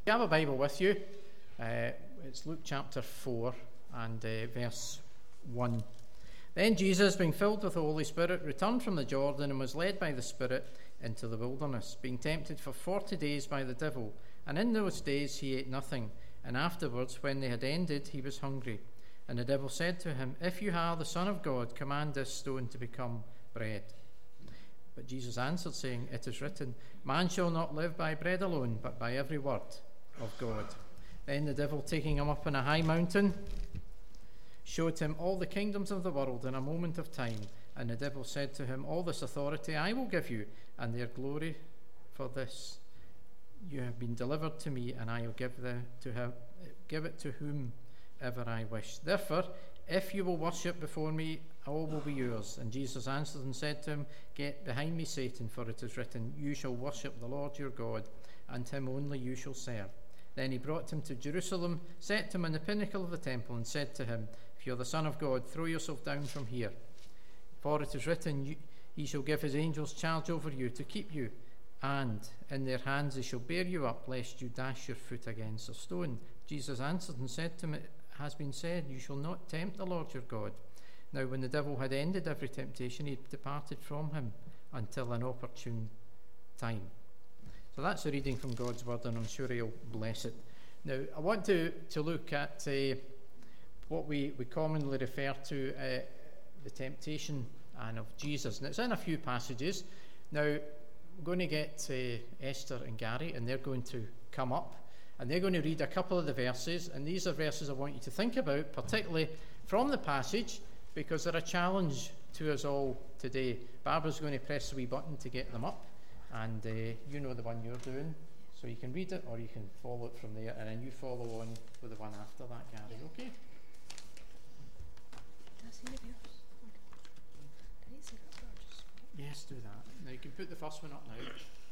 you have a Bible with you, it's Luke chapter 4 and verse 1. Then Jesus, being filled with the Holy Spirit, returned from the Jordan and was led by the Spirit into the wilderness, being tempted for 40 days by the devil. And in those days he ate nothing, and afterwards, when they had ended, he was hungry. And the devil said to him, "If you are the Son of God, command this stone to become bread." But Jesus answered, saying, "It is written, man shall not live by bread alone, but by every word of God." Then the devil, taking him up on a high mountain, showed him all the kingdoms of the world in a moment of time. And the devil said to him, "All this authority I will give you, and their glory, for this you have been delivered to me, and I will give it to whomever I wish. Therefore, if you will worship before me, all will be yours." And Jesus answered and said to him, "Get behind me, Satan, for it is written, you shall worship the Lord your God, and him only you shall serve." Then he brought him to Jerusalem, set him on the pinnacle of the temple, and said to him, "If you are the Son of God, throw yourself down from here. For it is written, he shall give his angels charge over you to keep you, and in their hands they shall bear you up, lest you dash your foot against a stone." Jesus answered and said to him, "It has been said, you shall not tempt the Lord your God." Now when the devil had ended every temptation, he departed from him until an opportune time. So that's a reading from God's word, and I'm sure he'll bless it. Now I want to look at what we commonly refer to the temptation and of Jesus. And it's in a few passages. Now we're going to get Esther and Gary, and they're going to come up, and they're going to read a couple of the verses, and these are verses I want you to think about, particularly from the passage, because they're a challenge to us all today. Barbara's going to press the wee button to get them up, and you know the one you're doing, so you can read it or you can follow it from there, and then you follow on with the one after that, Gary, okay? Yes, do that. Now you can put the first one up now.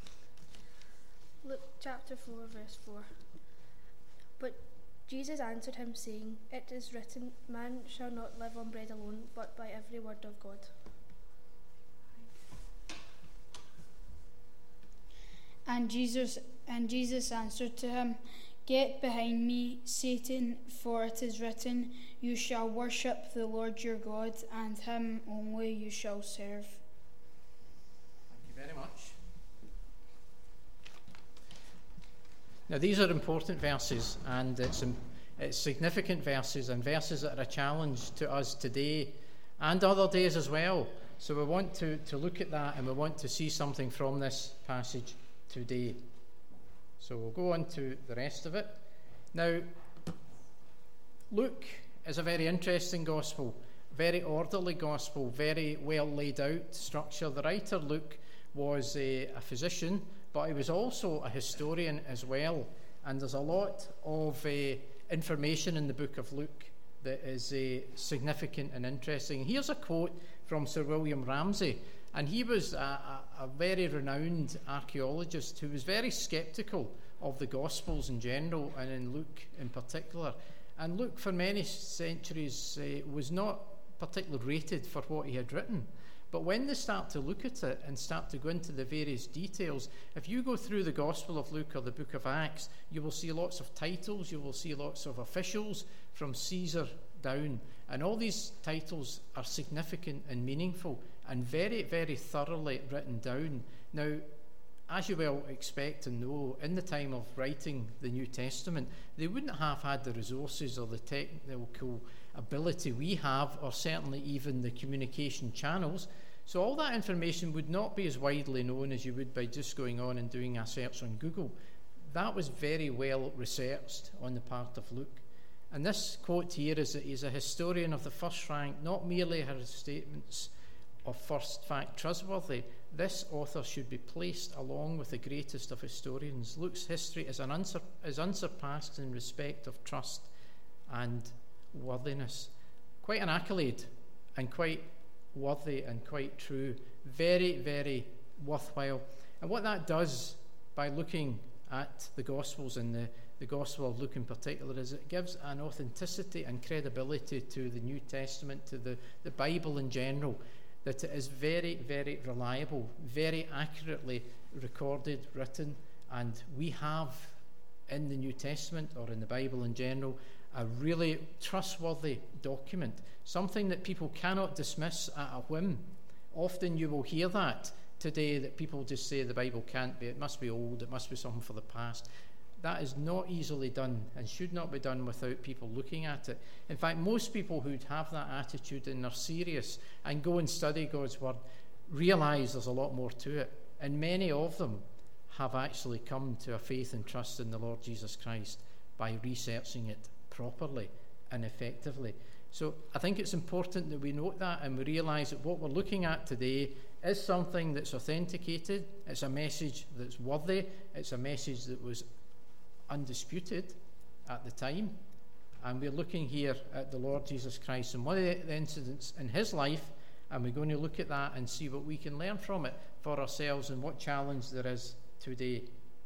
Luke chapter 4, verse 4. But Jesus answered him, saying, "It is written, man shall not live on bread alone, but by every word of God." And Jesus answered to him, "Get behind me, Satan, for it is written, you shall worship the Lord your God, and him only you shall serve." Thank you very much. Now these are important verses, and it's significant verses, and verses that are a challenge to us today and other days as well. So we want to look at that, and we want to see something from this passage today. So we'll go on to the rest of it. Now, Luke is a very interesting gospel, very orderly gospel, very well laid out structure. The writer, Luke, was a physician, but he was also a historian as well. And there's a lot of information in the book of Luke that is significant and interesting. Here's a quote from Sir William Ramsay, and he was a very renowned archaeologist who was very sceptical of the Gospels in general, and in Luke in particular. And Luke, for many centuries, was not particularly rated for what he had written. But when they start to look at it and start to go into the various details, if you go through the Gospel of Luke or the book of Acts, you will see lots of titles, you will see lots of officials from Caesar down. And all these titles are significant and meaningful and very, very thoroughly written down. Now, as you will expect and know, in the time of writing the New Testament, they wouldn't have had the resources or the technical ability we have, or certainly even the communication channels. So all that information would not be as widely known as you would by just going on and doing a search on Google. That was very well researched on the part of Luke. And this quote here is that he's a historian of the first rank, not merely her statements of first fact trustworthy. This author should be placed along with the greatest of historians. Luke's history is unsurpassed in respect of trust and worthiness. Quite an accolade, and quite worthy and quite true. Very, very worthwhile. And what that does by looking at the Gospels, and the Gospel of Luke in particular, is it gives an authenticity and credibility to the New Testament, to the Bible in general, that it is very, very reliable, very accurately recorded, written, and we have in the New Testament or in the Bible in general, a really trustworthy document, something that people cannot dismiss at a whim. Often you will hear that today, that people just say the Bible can't be, it must be old, it must be something for the past. That is not easily done and should not be done without people looking at it. In fact, most people who have that attitude and are serious and go and study God's Word realize there's a lot more to it. And many of them have actually come to a faith and trust in the Lord Jesus Christ by researching it properly and effectively. So I think it's important that we note that and we realize that what we're looking at today is something that's authenticated. It's a message that's worthy. It's a message that was undisputed at the time. And we're looking here at the Lord Jesus Christ and one of the incidents in his life, and we're going to look at that and see what we can learn from it for ourselves and what challenge there is today.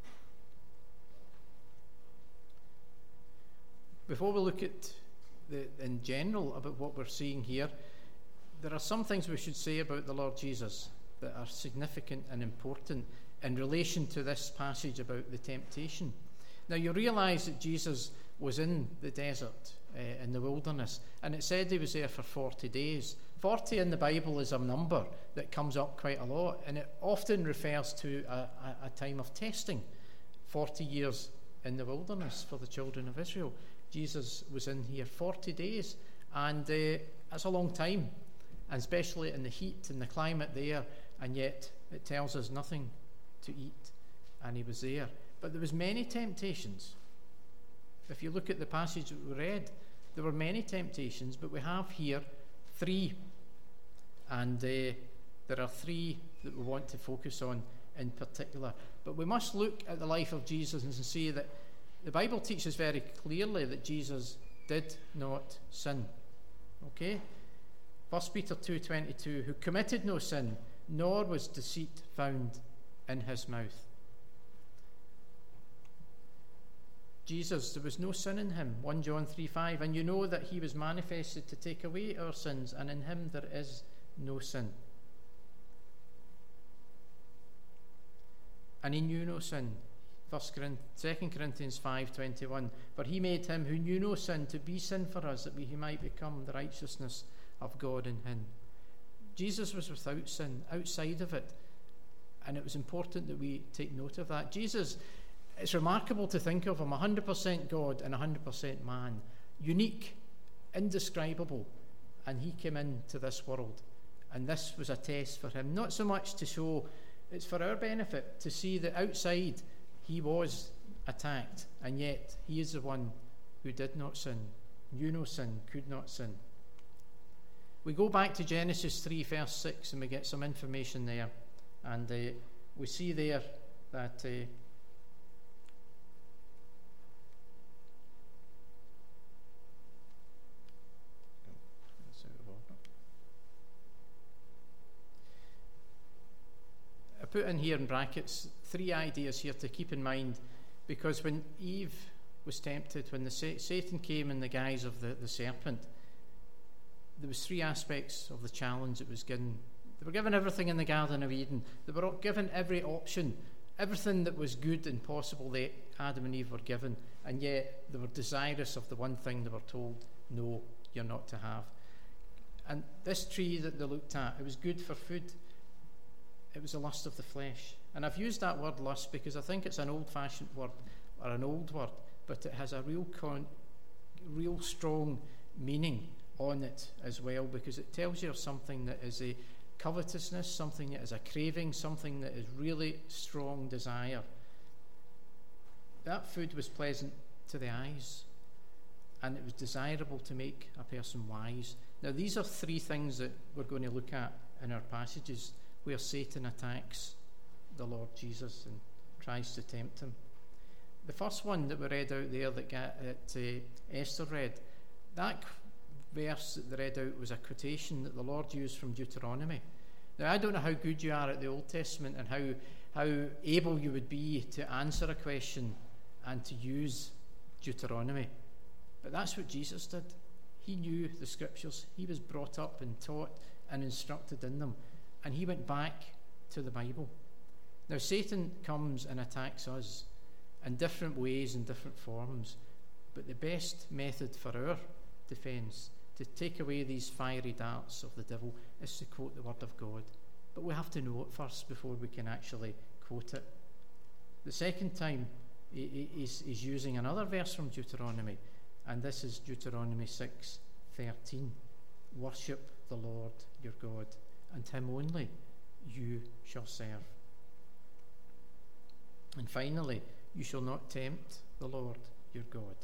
Before we look at in general about what we're seeing here, there are some things we should say about the Lord Jesus that are significant and important in relation to this passage about the temptation. Now, you realize that Jesus was in the desert, in the wilderness, and it said he was there for 40 days. 40 in the Bible is a number that comes up quite a lot, and it often refers to a time of testing. 40 years in the wilderness for the children of Israel. Jesus was in here 40 days, and that's a long time, and especially in the heat and the climate there, and yet it tells us nothing to eat, and he was there. But there was many temptations. If you look at the passage that we read, there were many temptations, but we have here 3, and there are 3 that we want to focus on in particular. But we must look at the life of Jesus and see that the Bible teaches very clearly that Jesus did not sin. Okay? 1 Peter 2:22, who committed no sin, nor was deceit found in his mouth. Jesus, there was no sin in him. 1 John 3:5, and you know that he was manifested to take away our sins, and in him there is no sin. And he knew no sin. 2 Corinthians 5:21, for he made him who knew no sin to be sin for us, that we might become the righteousness of God in him. Jesus was without sin, outside of it, and it was important that we take note of that. Jesus, it's remarkable to think of him 100% God and 100% man, unique, indescribable, and he came into this world, and this was a test for him, not so much to show, it's for our benefit to see that outside he was attacked, and yet he is the one who did not sin, knew no sin, could not sin. We go back to Genesis 3 verse 6 and we get some information there, and we see there that I put in here in brackets 3 ideas here to keep in mind, because when Eve was tempted, when Satan came in the guise of the serpent, there was 3 aspects of the challenge that was given. They were given everything in the Garden of Eden. They were given every option, everything that was good and possible that Adam and Eve were given, and yet they were desirous of the one thing they were told, no, you're not to have. And this tree that they looked at, it was good for food. It was a lust of the flesh. And I've used that word lust because I think it's an old-fashioned word, or an old word, but it has a real strong meaning on it as well, because it tells you of something that is a covetousness, something that is a craving, something that is really strong desire. That food was pleasant to the eyes, and it was desirable to make a person wise. Now, these are 3 things that we're going to look at in our passages where Satan attacks the Lord Jesus and tries to tempt him. The first one that we read out there that Esther read, that verse that they read out was a quotation that the Lord used from Deuteronomy. Now, I don't know how good you are at the Old Testament and how able you would be to answer a question and to use Deuteronomy, but that's what Jesus did. He knew the scriptures. He was brought up and taught and instructed in them, and he went back to the Bible. Now, Satan comes and attacks us, in different ways and different forms. But the best method for our defence, to take away these fiery darts of the devil, is to quote the Word of God. But we have to know it first before we can actually quote it. The second time, he's using another verse from Deuteronomy, and this is Deuteronomy 6:13. Worship the Lord your God, and him only you shall serve. And finally, you shall not tempt the Lord your God.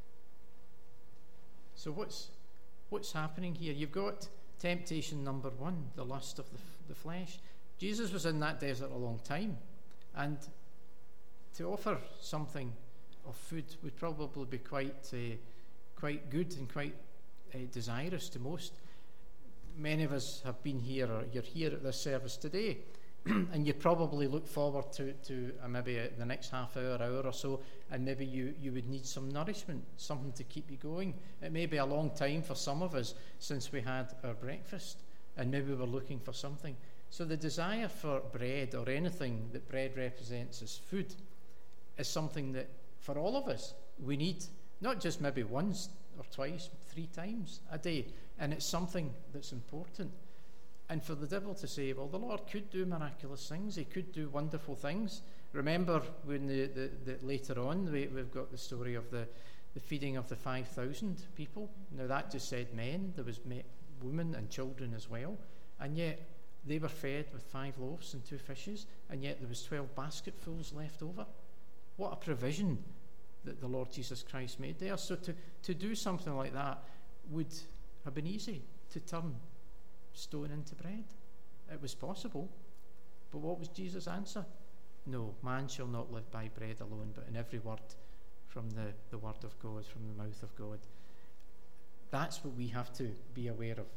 So what's happening here? You've got temptation number one, the lust of the flesh. Jesus was in that desert a long time, and to offer something of food would probably be quite good and quite desirous to most. Many of us have been here, or you're here at this service today, and you probably look forward to maybe the next half hour or so, and maybe you would need some nourishment, something to keep you going. It may be a long time for some of us since we had our breakfast, and maybe we're looking for something. So the desire for bread, or anything that bread represents as food, is something that for all of us we need, not just maybe once or twice, 3 times a day, and it's something that's important. And for the devil to say, well, the Lord could do miraculous things, he could do wonderful things. Remember when the later on we've got the story of the feeding of the 5,000 people. Now that just said men, there was women and children as well, and yet they were fed with 5 loaves and 2 fishes, and yet there was 12 basketfuls left over. What a provision that the Lord Jesus Christ made there. So to do something like that would have been easy, to turn stone into bread. It was possible. But what was Jesus' answer? No, man shall not live by bread alone, but in every word from the word of God, from the mouth of God. That's what we have to be aware of.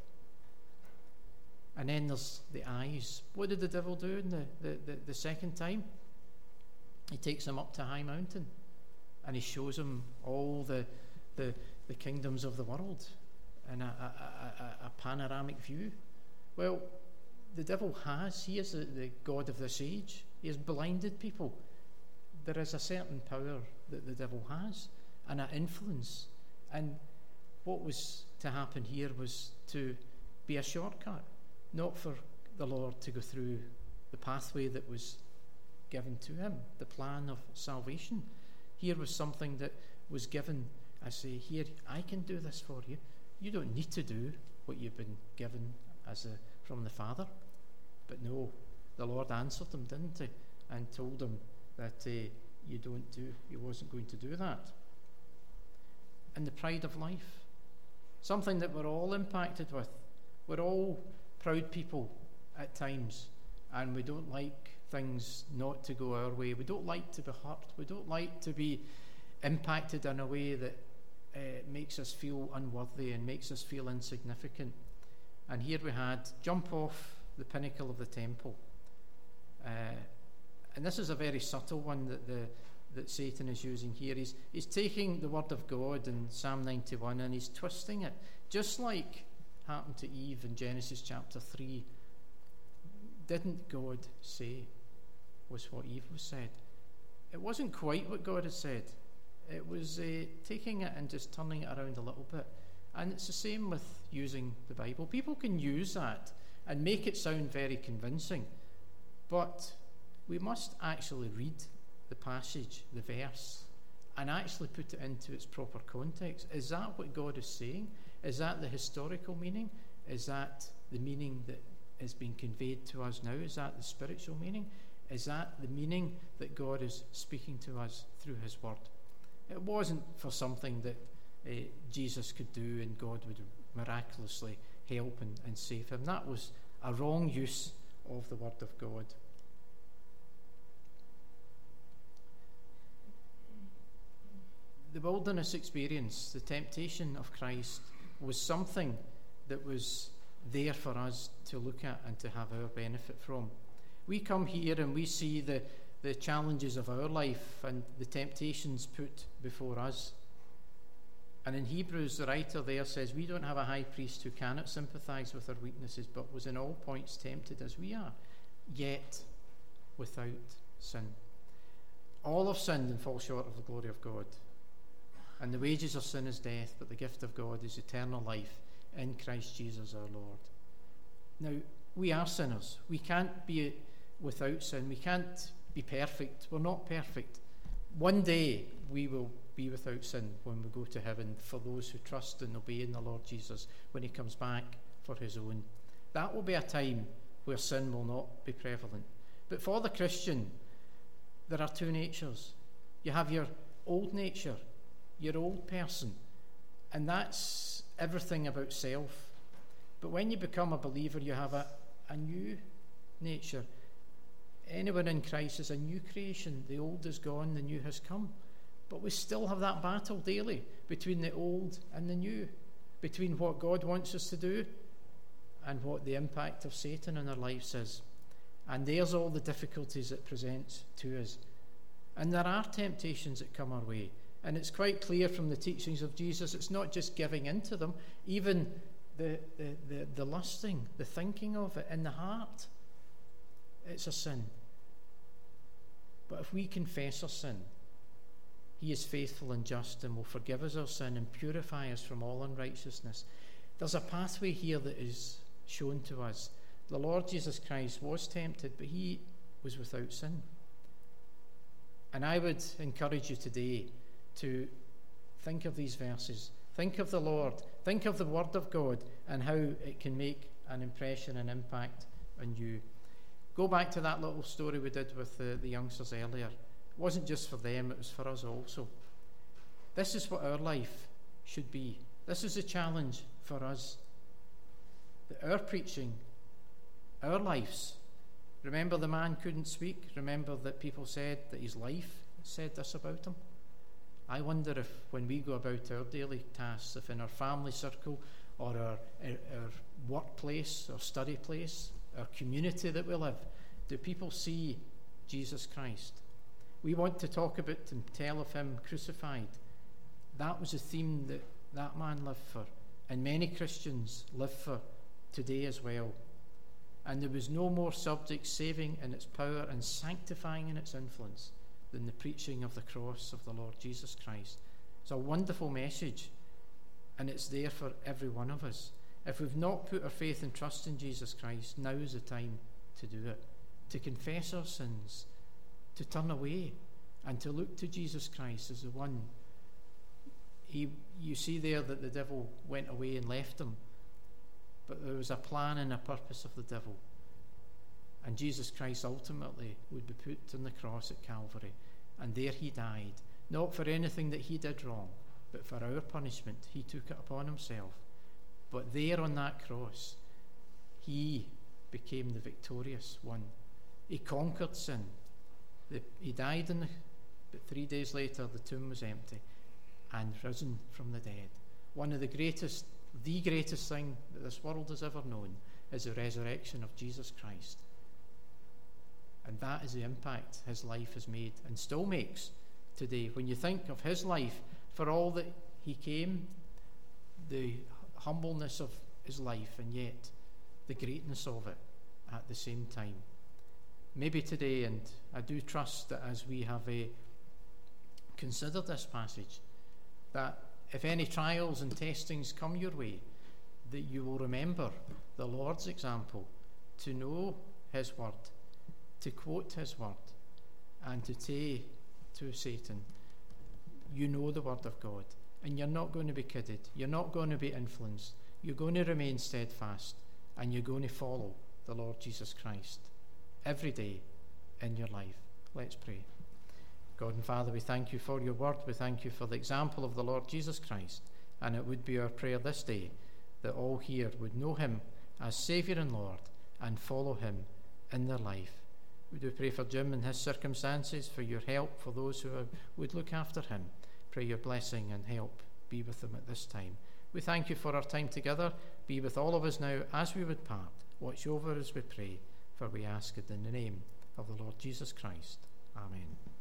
And then there's the eyes. What did the devil do in the second time? He takes him up to a high mountain, and he shows him all the kingdoms of the world in a panoramic view. Well, the devil he is the God of this age. He has blinded people. There is a certain power that the devil has, and an influence. And what was to happen here was to be a shortcut, not for the Lord to go through the pathway that was given to him, the plan of salvation. Here was something that was given. I say, here, I can do this for you. You don't need to do what you've been given from the Father. But no, the Lord answered him, didn't he? And told him that he wasn't going to do that. And the pride of life, something that we're all impacted with. We're all proud people at times, and we don't like things not to go our way. We don't like to be hurt. We don't like to be impacted in a way that makes us feel unworthy and makes us feel insignificant. And here we had jump off the pinnacle of the temple. And this is a very subtle one that Satan is using here. He's taking the word of God in Psalm 91 and he's twisting it, just like happened to Eve in Genesis chapter 3. Didn't God say, was what Eve was said. It wasn't quite what God had said. It was taking it and just turning it around a little bit. And it's the same with using the Bible. People can use that and make it sound very convincing, but we must actually read the passage, the verse, and actually put it into its proper context. Is that what God is saying? Is that the historical meaning? Is that the meaning that is being conveyed to us now? Is that the spiritual meaning? Is that the meaning that God is speaking to us through his word? It wasn't for something that Jesus could do and God would miraculously help and save him. That was a wrong use of the word of God. The wilderness experience, the temptation of Christ, was something that was there for us to look at and to have our benefit from. We come here and we see the challenges of our life and the temptations put before us. And in Hebrews, the writer there says, we don't have a high priest who cannot sympathize with our weaknesses, but was in all points tempted as we are, yet without sin. All have sinned and fall short of the glory of God. And the wages of sin is death, but the gift of God is eternal life in Christ Jesus our Lord. Now, we are sinners. We can't be without sin. We can't be perfect. We're not perfect. One day we will be without sin when we go to heaven, for those who trust and obey in the Lord Jesus when he comes back for his own. That will be a time where sin will not be prevalent. But for the Christian, there are two natures. You have your old nature, your old person, and that's everything about self. But when you become a believer, you have a new nature. Anyone in Christ is a new creation. The old is gone, the new has come. But we still have that battle daily between the old and the new, between what God wants us to do and what the impact of Satan in our lives is. And there's all the difficulties it presents to us. And there are temptations that come our way. And it's quite clear from the teachings of Jesus, it's not just giving into them, even the lusting, the thinking of it in the heart, it's a sin. But if we confess our sin, he is faithful and just and will forgive us our sin and purify us from all unrighteousness. There's a pathway here that is shown to us. The Lord Jesus Christ was tempted, but he was without sin. And I would encourage you today to think of these verses. Think of the Lord. Think of the Word of God and how it can make an impression and impact on you. Go back to that little story we did with the youngsters earlier. It wasn't just for them, it was for us also. This is what our life should be. This is a challenge for us. That our preaching, our lives, remember the man couldn't speak? Remember that people said that his life said this about him? I wonder if when we go about our daily tasks, if in our family circle or our workplace or study place, our community that we live, do people see Jesus Christ? We want to talk about and tell of him crucified. That was a theme that man lived for, and many Christians live for today as well. And there was no more subject saving in its power and sanctifying in its influence than the preaching of the cross of the Lord Jesus Christ. It's a wonderful message, and it's there for every one of us. If we've not put our faith and trust in Jesus Christ, now is the time to do it, to confess our sins, to turn away, and to look to Jesus Christ as the one. You see there that the devil went away and left him, but there was a plan and a purpose of the devil. And Jesus Christ ultimately would be put on the cross at Calvary, and there he died, not for anything that he did wrong, but for our punishment. He took it upon himself. But there on that cross, he became the victorious one. He conquered sin. He died, but 3 days later the tomb was empty and risen from the dead. One of the greatest thing that this world has ever known is the resurrection of Jesus Christ. And that is the impact his life has made and still makes today. When you think of his life, for all that he came, the humbleness of his life, and yet the greatness of it at the same time. Maybe today, and I do trust that as we have considered this passage, that if any trials and testings come your way, that you will remember the Lord's example, to know his word, to quote his word, and to say to Satan, you know the word of God, and you're not going to be kidded, you're not going to be influenced, you're going to remain steadfast, and you're going to follow the Lord Jesus Christ every day in your life. Let's pray. God and Father, we thank you for your word. We thank you for the example of the Lord Jesus Christ, and it would be our prayer this day that all here would know him as Saviour and Lord and follow him in their life. We do pray for Jim and his circumstances, for your help, for those who would look after him. Pray your blessing and help be with them at this time. We thank you for our time together. Be with all of us now as we would part. Watch over as we pray, for we ask it in the name of the Lord Jesus Christ. Amen.